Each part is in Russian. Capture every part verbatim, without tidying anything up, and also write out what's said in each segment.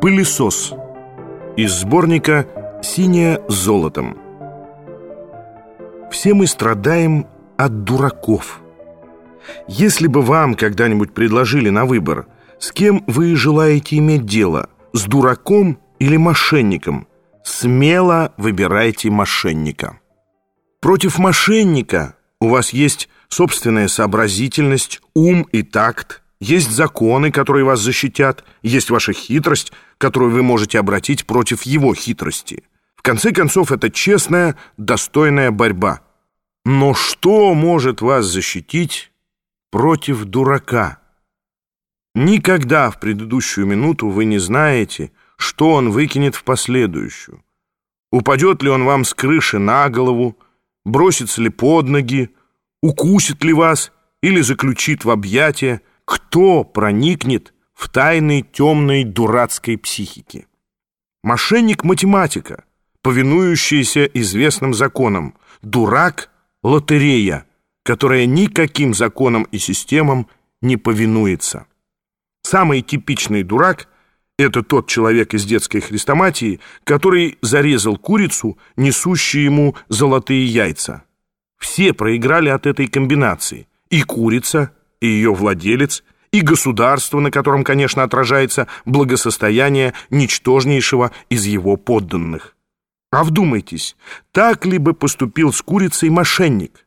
Пылесос. Из сборника «Синее с золотом». Все мы страдаем от дураков. Если бы вам когда-нибудь предложили на выбор, с кем вы желаете иметь дело, с дураком или мошенником, смело выбирайте мошенника. Против мошенника у вас есть собственная сообразительность, ум и такт, есть законы, которые вас защитят, есть ваша хитрость, которую вы можете обратить против его хитрости. В конце концов, это честная, достойная борьба. Но что может вас защитить против дурака? Никогда в предыдущую минуту вы не знаете, что он выкинет в последующую. Упадет ли он вам с крыши на голову, бросится ли под ноги, укусит ли вас или заключит в объятия. Кто проникнет в тайны темной дурацкой психики? Мошенник — математика, повинующаяся известным законам. Дурак — лотерея, которая никаким законам и системам не повинуется. Самый типичный дурак — это тот человек из детской хрестоматии, который зарезал курицу, несущую ему золотые яйца. Все проиграли от этой комбинации. И курица, и ее владелец, и государство, на котором, конечно, отражается благосостояние ничтожнейшего из его подданных. А вдумайтесь, так ли бы поступил с курицей мошенник?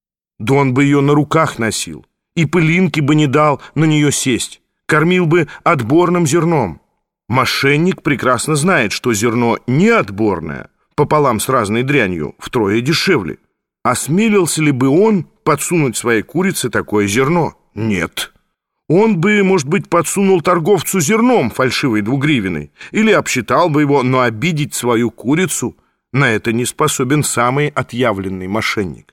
Да он бы ее на руках носил, и пылинки бы не дал на нее сесть, кормил бы отборным зерном. Мошенник прекрасно знает, что зерно не отборное, пополам с разной дрянью, втрое дешевле. Осмелился ли бы он подсунуть своей курице такое зерно? Нет. Он бы, может быть, подсунул торговцу зерном фальшивой двугривенной или обсчитал бы его, но обидеть свою курицу на это не способен самый отъявленный мошенник.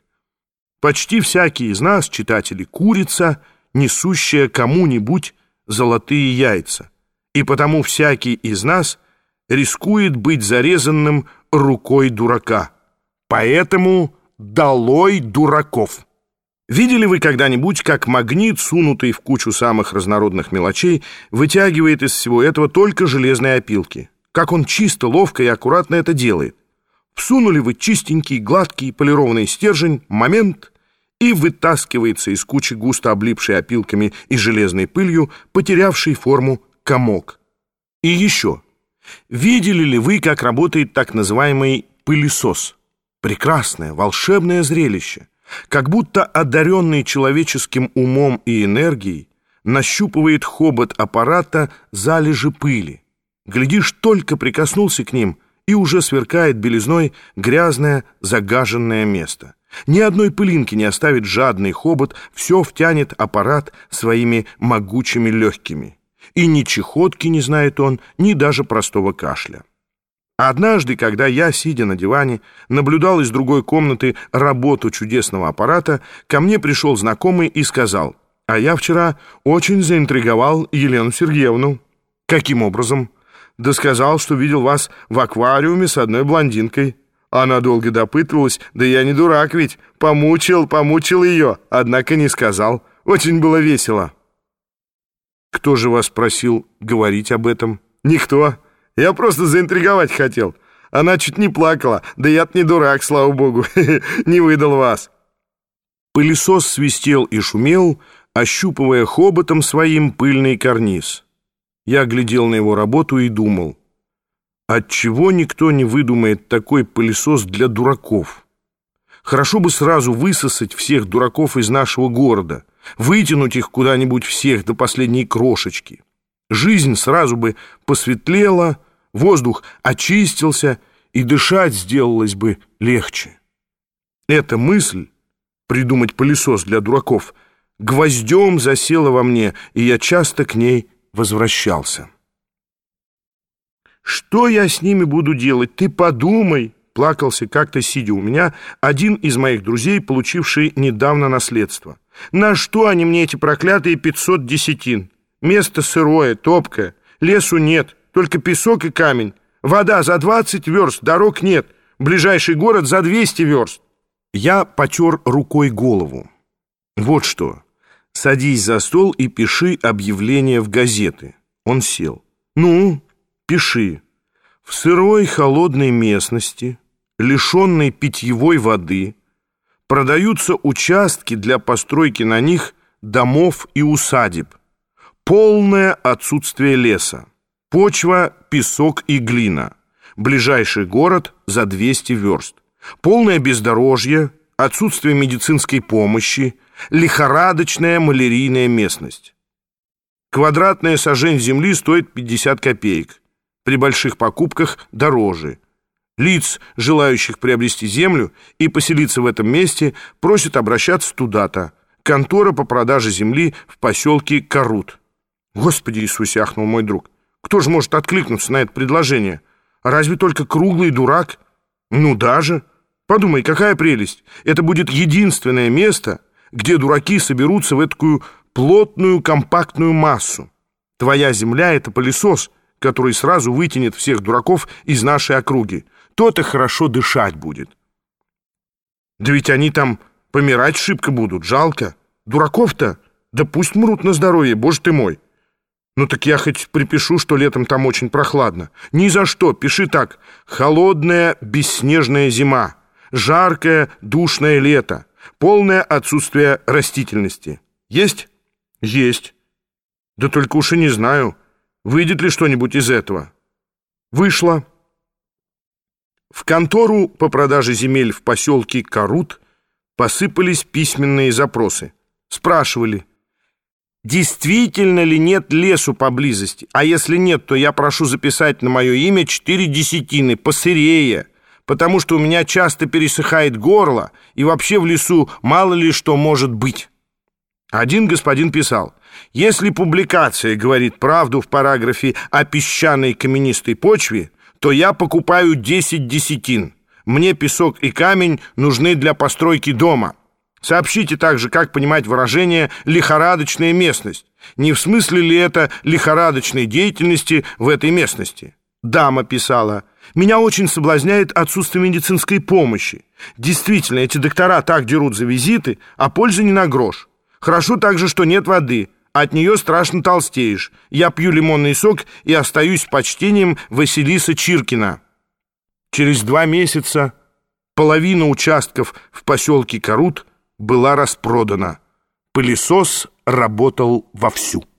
Почти всякий из нас, читатели, курица, несущая кому-нибудь золотые яйца, и потому всякий из нас рискует быть зарезанным рукой дурака. Поэтому долой дураков! Видели вы когда-нибудь, как магнит, сунутый в кучу самых разнородных мелочей, вытягивает из всего этого только железные опилки? Как он чисто, ловко и аккуратно это делает? Всунули вы чистенький, гладкий, полированный стержень, момент, и вытаскивается из кучи густо облипшей опилками и железной пылью, потерявший форму комок. И еще. Видели ли вы, как работает так называемый пылесос? Прекрасное, волшебное зрелище. Как будто одаренный человеческим умом и энергией нащупывает хобот аппарата залежи пыли. Глядишь, только прикоснулся к ним, и уже сверкает белизной грязное, загаженное место. Ни одной пылинки не оставит жадный хобот, все втянет аппарат своими могучими легкими. И ни чехотки не знает он, ни даже простого кашля. Однажды, когда я, сидя на диване, наблюдал из другой комнаты работу чудесного аппарата, ко мне пришел знакомый и сказал: «А я вчера очень заинтриговал Елену Сергеевну». «Каким образом?» «Да сказал, что видел вас в аквариуме с одной блондинкой». Она долго допытывалась, да я не дурак ведь, помучил, помучил ее, однако не сказал. Очень было весело. «Кто же вас просил говорить об этом?» «Никто. Я просто заинтриговать хотел. Она чуть не плакала, да я-то не дурак, слава богу, не выдал вас». Пылесос свистел и шумел, ощупывая хоботом своим пыльный карниз. Я глядел на его работу и думал: отчего никто не выдумает такой пылесос для дураков? Хорошо бы сразу высосать всех дураков из нашего города, вытянуть их куда-нибудь всех до последней крошечки. Жизнь сразу бы посветлела, воздух очистился, и дышать сделалось бы легче. Эта мысль, придумать пылесос для дураков, гвоздем засела во мне, и я часто к ней возвращался. «Что я с ними буду делать? Ты подумай!» Плакался как-то, сидя у меня, один из моих друзей, получивший недавно наследство. «На что они мне, эти проклятые пятьсот десятин? Место сырое, топкое, лесу нет, только песок и камень. Вода за двадцать верст, дорог нет, ближайший город за двести верст». Я потер рукой голову. «Вот что, садись за стол и пиши объявление в газеты». Он сел. «Ну, Пиши: в сырой холодной местности, лишенной питьевой воды, продаются участки для постройки на них домов и усадеб. Полное отсутствие леса. Почва, песок и глина. Ближайший город за двести верст. Полное бездорожье, отсутствие медицинской помощи, лихорадочная малярийная местность. Квадратная сажень земли стоит пятьдесят копеек. При больших покупках дороже. Лиц, желающих приобрести землю и поселиться в этом месте, просят обращаться туда-то. Контора по продаже земли в поселке Карут. Господи Иисусе, ахнул мой друг. Кто же может откликнуться на это предложение? Разве только круглый дурак? Ну даже. Подумай, какая прелесть. Это будет единственное место, где дураки соберутся в такую плотную компактную массу. Твоя земля — это пылесос, который сразу вытянет всех дураков из нашей округи. То-то хорошо дышать будет. Да ведь они там помирать шибко будут, жалко. Дураков-то, да пусть мрут на здоровье, боже ты мой. Ну так я хоть припишу, что летом там очень прохладно. Ни за что, пиши так: холодная бесснежная зима, жаркое душное лето, полное отсутствие растительности. Есть? Есть. Да только уж и не знаю, выйдет ли что-нибудь из этого. Вышло. В контору по продаже земель в поселке Карут посыпались письменные запросы. Спрашивали, действительно ли нет лесу поблизости, а если нет, то я прошу записать на мое имя четыре десятины посырее, потому что у меня часто пересыхает горло, и вообще в лесу мало ли что может быть. Один господин писал: если публикация говорит правду в параграфе о песчаной каменистой почве, то я покупаю десять десятин. Мне песок и камень нужны для постройки дома. Сообщите также, как понимать выражение «лихорадочная местность». Не в смысле ли это лихорадочной деятельности в этой местности? Дама писала: меня очень соблазняет отсутствие медицинской помощи. Действительно, эти доктора так дерут за визиты, а пользы не на грош. Хорошо также, что нет воды. От нее страшно толстеешь. Я пью лимонный сок и остаюсь с почтением Василиса Чиркина. Через два месяца половина участков в поселке Карут была распродана. Пылесос работал вовсю.